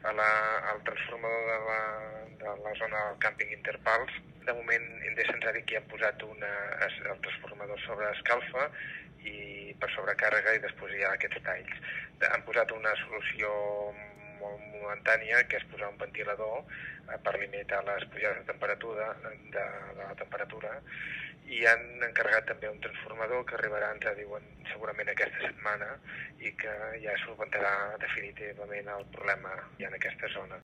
al transformador de la zona del càmping Interpals. De moment Endesa ens ha dit que han posat el transformador sobre escalfa i per sobrecàrrega i després hi ha aquests talls. Han posat una solució molt momentània, que és posar un ventilador per limitar les pujades de la temperatura, i han encarregat també un transformador que arribarà, ens diuen, segurament aquesta setmana, i que ja solventarà definitivament el problema ja en aquesta zona.